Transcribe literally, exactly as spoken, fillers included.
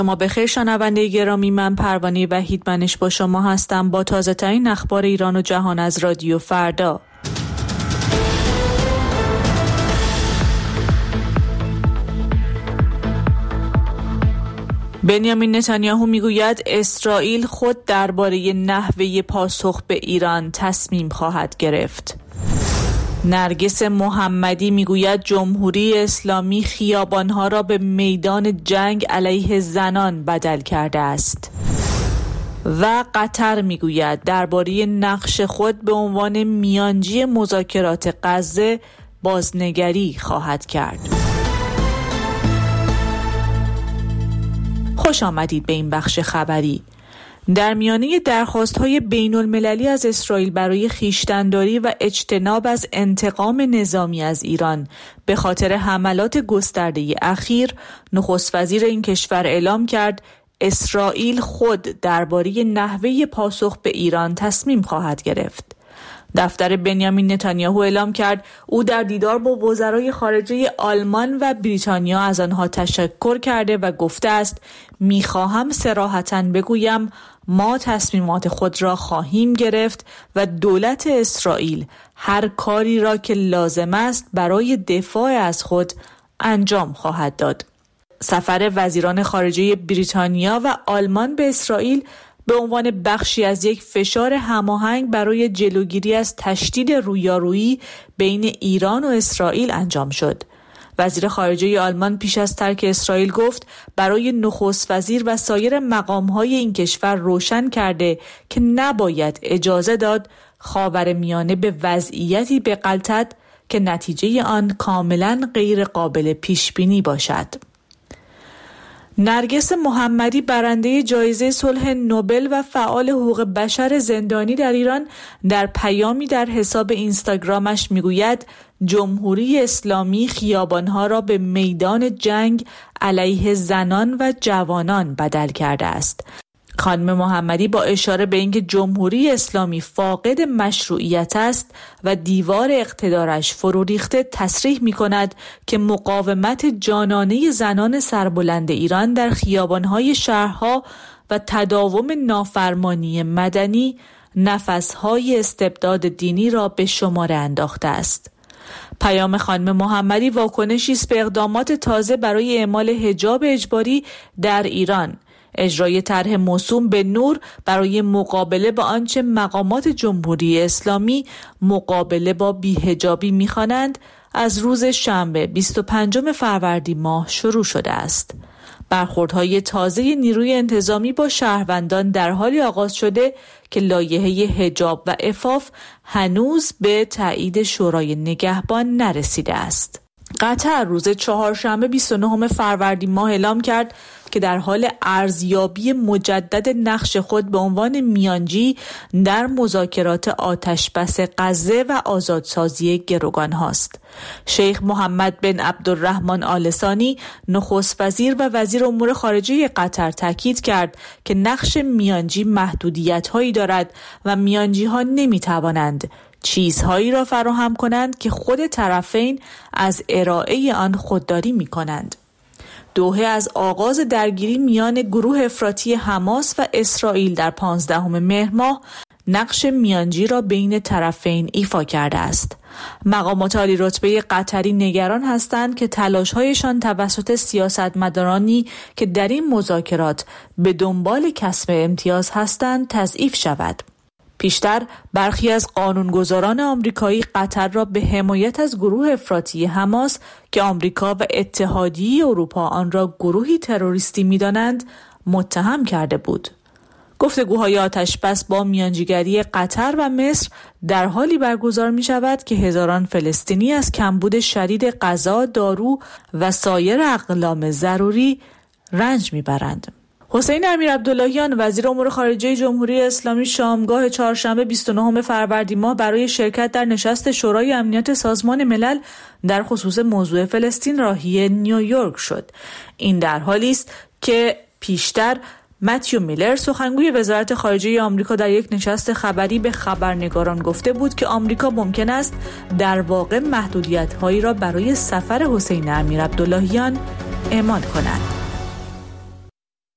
شما بخیر شنونده گرامی، من پروانه وحیدمنش با شما هستم با تازه ترین اخبار ایران و جهان از رادیو فردا. بنیامین نتانیاهو میگوید اسرائیل خود درباره نحوه پاسخ به ایران تصمیم خواهد گرفت. نرگس محمدی میگوید جمهوری اسلامی خیابانها را به میدان جنگ علیه زنان بدل کرده است. و قطر میگوید درباره نقش خود به عنوان میانجی مذاکرات غزه بازنگری خواهد کرد. خوش آمدید به این بخش خبری. در میانه درخواست‌های بین‌المللی از اسرائیل برای خویشتن‌داری و اجتناب از انتقام نظامی از ایران به خاطر حملات گسترده اخیر، نخست وزیر این کشور اعلام کرد اسرائیل خود درباره نحوه پاسخ به ایران تصمیم خواهد گرفت. دفتر بنیامین نتانیاهو اعلام کرد او در دیدار با وزرای خارجه آلمان و بریتانیا از آنها تشکر کرده و گفته است می‌خواهم صراحتاً بگویم ما تصمیمات خود را خواهیم گرفت و دولت اسرائیل هر کاری را که لازم است برای دفاع از خود انجام خواهد داد. سفر وزیران خارجه بریتانیا و آلمان به اسرائیل به عنوان بخشی از یک فشار هماهنگ برای جلوگیری از تشدید رویارویی بین ایران و اسرائیل انجام شد. وزیر خارجه آلمان پیش از ترک اسرائیل گفت برای نخست وزیر و سایر مقام‌های این کشور روشن کرده که نباید اجازه داد خاورمیانه به وضعیتی بغلطد که نتیجه آن کاملاً غیر قابل پیش‌بینی باشد. نرگس محمدی برنده جایزه صلح نوبل و فعال حقوق بشر زندانی در ایران در پیامی در حساب اینستاگرامش میگوید جمهوری اسلامی خیابانها را به میدان جنگ علیه زنان و جوانان بدل کرده است. خانم محمدی با اشاره به اینکه جمهوری اسلامی فاقد مشروعیت است و دیوار اقتدارش فرو ریخته تصریح می‌کند که مقاومت جانانه زنان سربلند ایران در خیابان‌های شهرها و تداوم نافرمانی مدنی نفس‌های استبداد دینی را به شمار انداخته است. پیام خانم محمدی واکنشی است به اقدامات تازه برای اعمال حجاب اجباری در ایران، اجرای طرح موسوم به نور برای مقابله با آنچه مقامات جمهوری اسلامی مقابله با بی‌حجابی می‌خوانند از روز شنبه بیست و پنجم فروردین ماه شروع شده است. برخوردهای تازه نیروی انتظامی با شهروندان در حالی آغاز شده که لایحه حجاب و عفاف هنوز به تایید شورای نگهبان نرسیده است. قطر روز چهارشنبه بیست و نهم فروردین ماه اعلام کرد که در حال ارزیابی مجدد نقش خود به عنوان میانجی در مذاکرات آتشبس غزه و آزادسازی گروگان هاست. شیخ محمد بن عبدالرحمن آل ثانی نخست وزیر و وزیر امور خارجه قطر تاکید کرد که نقش میانجی محدودیت‌هایی دارد و میانجی‌ها نمی‌توانند چیزهایی را فراهم کنند که خود طرفین از ارائه آن خودداری می‌کنند. دوحه از آغاز درگیری میان گروه افراطی حماس و اسرائیل در پانزدهم مهر ماه نقش میانجی را بین طرفین ایفا کرده است. مقامات عالی رتبه قطری نگران هستند که تلاش‌هایشان توسط سیاستمدارانی که در این مذاکرات به دنبال کسب امتیاز هستند تضعیف شود. پیشتر برخی از قانونگذاران آمریکایی قطر را به حمایت از گروه افراطی حماس که آمریکا و اتحادیه اروپا آن را گروهی تروریستی می‌دانند متهم کرده بود. گفتگوهای آتشبس با میانجیگری قطر و مصر در حالی برگزار می‌شود که هزاران فلسطینی از کمبود شدید غذا، دارو و سایر اقلام ضروری رنج می‌برند. حسین امیرعبداللهیان وزیر امور خارجه جمهوری اسلامی شامگاه چهارشنبه بیست و نهم فروردین ماه برای شرکت در نشست شورای امنیت سازمان ملل در خصوص موضوع فلسطین راهی نیویورک شد. این در حالی است که پیشتر متیو میلر سخنگوی وزارت خارجه آمریکا در یک نشست خبری به خبرنگاران گفته بود که آمریکا ممکن است در واقع محدودیت‌هایی را برای سفر حسین امیرعبداللهیان اعمال کند.